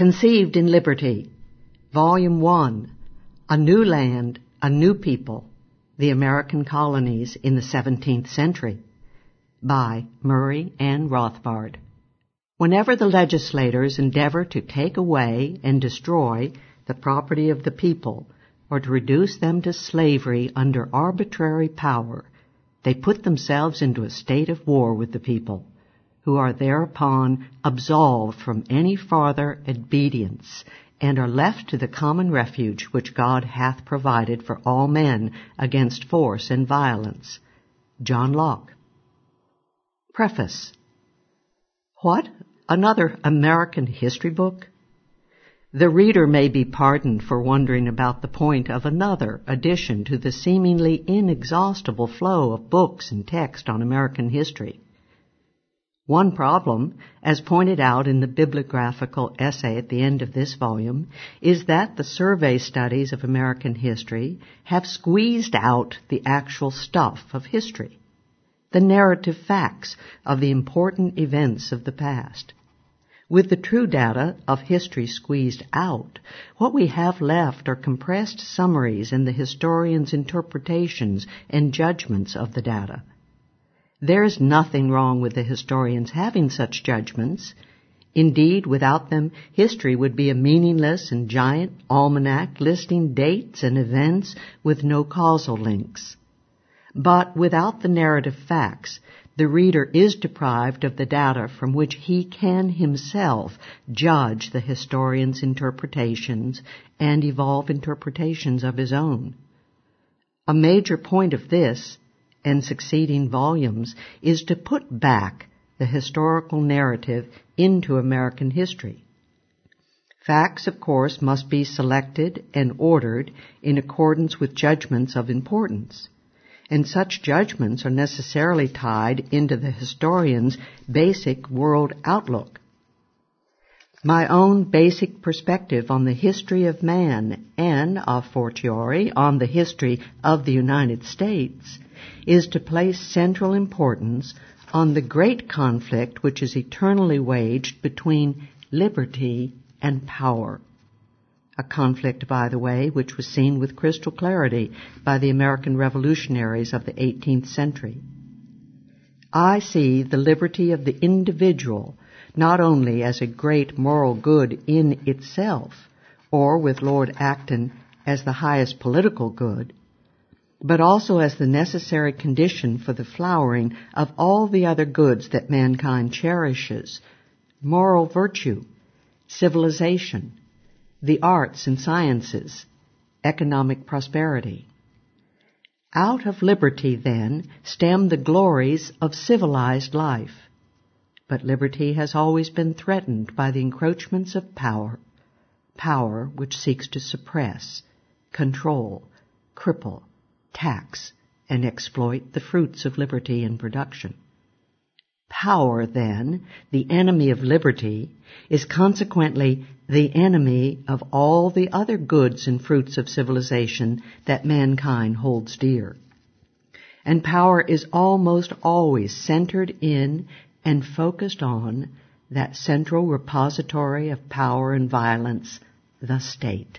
Conceived in Liberty, Volume 1, A New Land, a New People, The American Colonies in the 17th Century, by Murray Ann Rothbard. Whenever the legislators endeavor to take away and destroy the property of the people, or to reduce them to slavery under arbitrary power, they put themselves into a state of war with the people, who are thereupon absolved from any farther obedience, and are left to the common refuge which God hath provided for all men against force and violence. John Locke. Preface. What? Another American history book? The reader may be pardoned for wondering about the point of another addition to the seemingly inexhaustible flow of books and text on American history. One problem, as pointed out in the bibliographical essay at the end of this volume, is that the survey studies of American history have squeezed out the actual stuff of history, the narrative facts of the important events of the past. With the true data of history squeezed out, what we have left are compressed summaries and the historian's interpretations and judgments of the data. There is nothing wrong with the historians having such judgments. Indeed, without them, history would be a meaningless and giant almanac listing dates and events with no causal links. But without the narrative facts, the reader is deprived of the data from which he can himself judge the historian's interpretations and evolve interpretations of his own. A major point of this and succeeding volumes is to put back the historical narrative into American history. Facts, of course, must be selected and ordered in accordance with judgments of importance, and such judgments are necessarily tied into the historian's basic world outlook. My own basic perspective on the history of man, and a fortiori on the history of the United States, is to place central importance on the great conflict which is eternally waged between liberty and power. A conflict, by the way, which was seen with crystal clarity by the American revolutionaries of the 18th century. I see the liberty of the individual not only as a great moral good in itself, or with Lord Acton as the highest political good, but also as the necessary condition for the flowering of all the other goods that mankind cherishes: moral virtue, civilization, the arts and sciences, economic prosperity. Out of liberty, then, stem the glories of civilized life. But liberty has always been threatened by the encroachments of power which seeks to suppress, control, cripple, tax, and exploit the fruits of liberty and production. Power, then, the enemy of liberty, is consequently the enemy of all the other goods and fruits of civilization that mankind holds dear. And power is almost always centered in and focused on that central repository of power and violence, the state.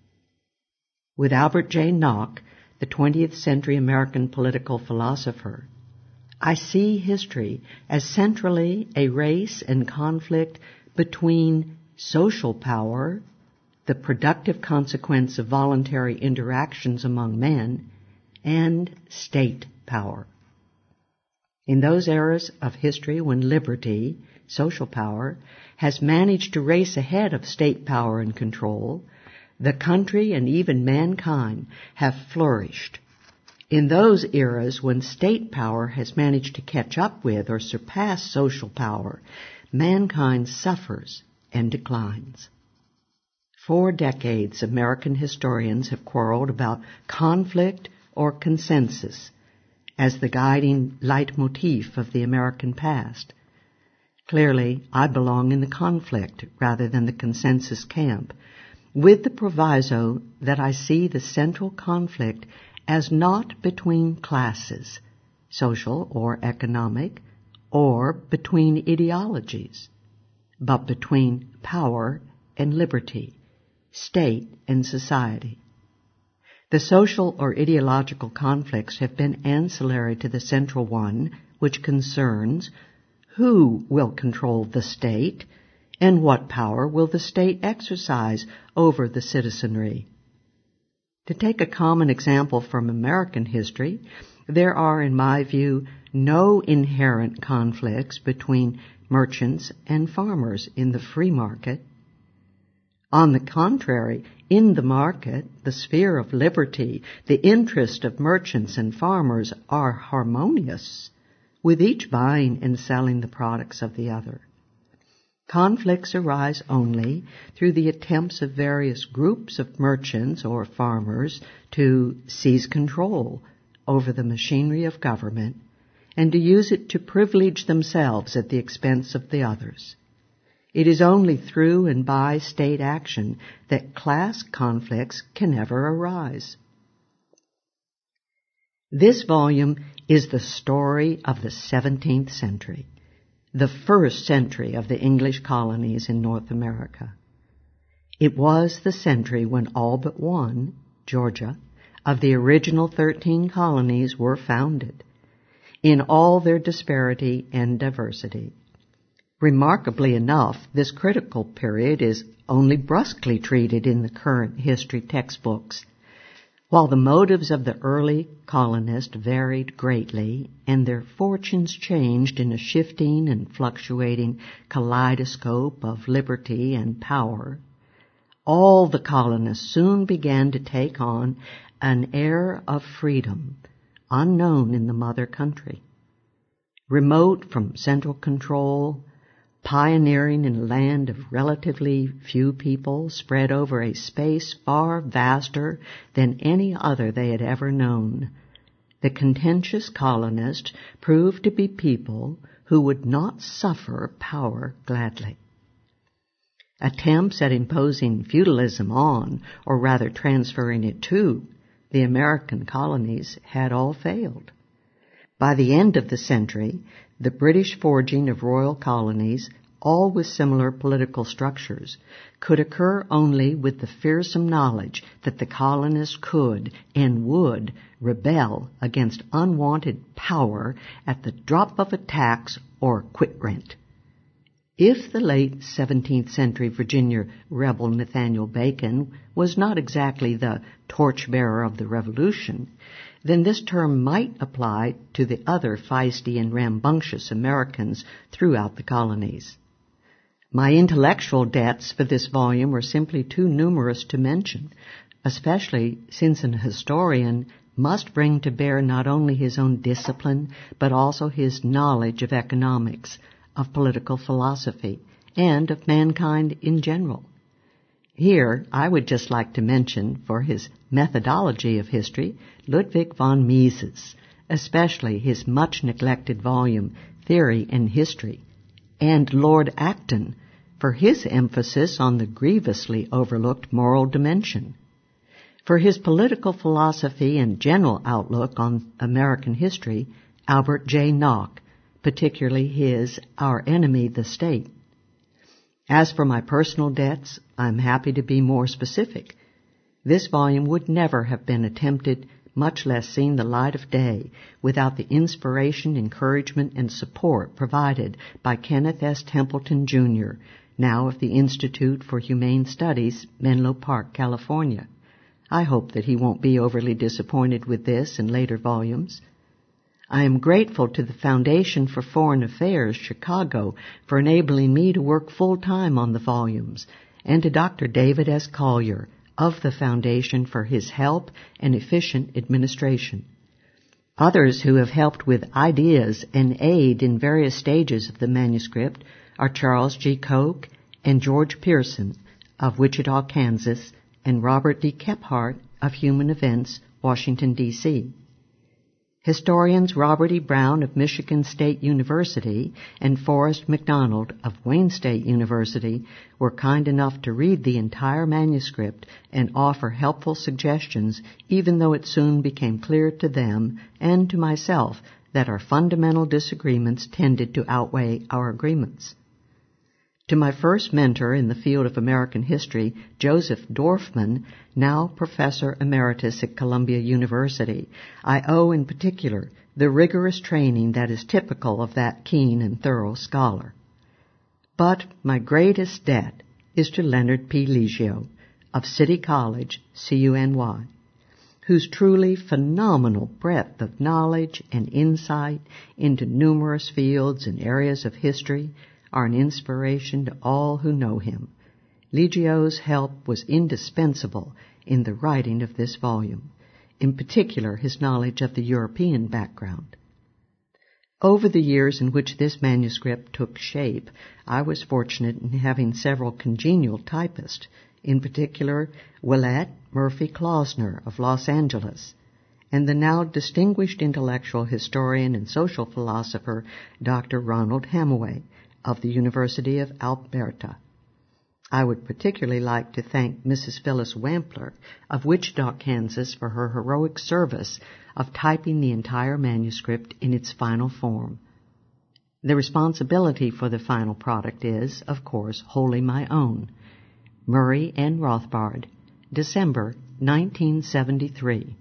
With Albert J. Nock, the 20th century American political philosopher, I see history as centrally a race and conflict between social power, the productive consequence of voluntary interactions among men, and state power. In those eras of history when liberty, social power, has managed to race ahead of state power and control, the country and even mankind have flourished. In those eras when state power has managed to catch up with or surpass social power, mankind suffers and declines. For decades, American historians have quarreled about conflict or consensus as the guiding leitmotif of the American past. Clearly, I belong in the conflict rather than the consensus camp, with the proviso that I see the central conflict as not between classes, social or economic, or between ideologies, but between power and liberty, state and society. The social or ideological conflicts have been ancillary to the central one, which concerns who will control the state and what power will the state exercise over the citizenry. To take a common example from American history, there are, in my view, no inherent conflicts between merchants and farmers in the free market. On the contrary, in the market, the sphere of liberty, the interest of merchants and farmers are harmonious, with each buying and selling the products of the other. Conflicts arise only through the attempts of various groups of merchants or farmers to seize control over the machinery of government and to use it to privilege themselves at the expense of the others. It is only through and by state action that class conflicts can ever arise. This volume is the story of the 17th century, the first century of the English colonies in North America. It was the century when all but one, Georgia, of the original 13 colonies were founded, in all their disparity and diversity. Remarkably enough, this critical period is only brusquely treated in the current history textbooks. While the motives of the early colonists varied greatly and their fortunes changed in a shifting and fluctuating kaleidoscope of liberty and power, all the colonists soon began to take on an air of freedom unknown in the mother country. Remote from central control, pioneering in a land of relatively few people spread over a space far vaster than any other they had ever known, the contentious colonists proved to be people who would not suffer power gladly. Attempts at imposing feudalism on, or rather transferring it to, the American colonies had all failed. By the end of the century, the British forging of royal colonies, all with similar political structures, could occur only with the fearsome knowledge that the colonists could and would rebel against unwanted power at the drop of a tax or quit rent. If the late 17th century Virginia rebel Nathaniel Bacon was not exactly the torchbearer of the Revolution, then this term might apply to the other feisty and rambunctious Americans throughout the colonies. My intellectual debts for this volume are simply too numerous to mention, especially since an historian must bring to bear not only his own discipline, but also his knowledge of economics, of political philosophy, and of mankind in general. Here, I would just like to mention, for his methodology of history, Ludwig von Mises, especially his much-neglected volume, Theory and History, and Lord Acton, for his emphasis on the grievously overlooked moral dimension. For his political philosophy and general outlook on American history, Albert J. Nock, particularly his Our Enemy, the State. As for my personal debts, I'm happy to be more specific. This volume would never have been attempted, much less seen the light of day, without the inspiration, encouragement, and support provided by Kenneth S. Templeton, Jr., now of the Institute for Humane Studies, Menlo Park, California. I hope that he won't be overly disappointed with this and later volumes. I am grateful to the Foundation for Foreign Affairs, Chicago, for enabling me to work full-time on the volumes, and to Dr. David S. Collier of the Foundation for his help and efficient administration. Others who have helped with ideas and aid in various stages of the manuscript are Charles G. Koch and George Pearson of Wichita, Kansas, and Robert D. Kephart of Human Events, Washington, D.C. Historians Robert E. Brown of Michigan State University and Forrest McDonald of Wayne State University were kind enough to read the entire manuscript and offer helpful suggestions, even though it soon became clear to them and to myself that our fundamental disagreements tended to outweigh our agreements. To my first mentor in the field of American history, Joseph Dorfman, now Professor Emeritus at Columbia University, I owe in particular the rigorous training that is typical of that keen and thorough scholar. But my greatest debt is to Leonard P. Liggio of City College, CUNY, whose truly phenomenal breadth of knowledge and insight into numerous fields and areas of history are an inspiration to all who know him. Liggio's help was indispensable in the writing of this volume, in particular his knowledge of the European background. Over the years in which this manuscript took shape, I was fortunate in having several congenial typists, in particular Willette Murphy Klausner of Los Angeles, and the now distinguished intellectual historian and social philosopher Dr. Ronald Hammaway of the University of Alberta. I would particularly like to thank Mrs. Phyllis Wampler of Wichita, Kansas, for her heroic service of typing the entire manuscript in its final form. The responsibility for the final product is, of course, wholly my own. Murray N. Rothbard, December 1973.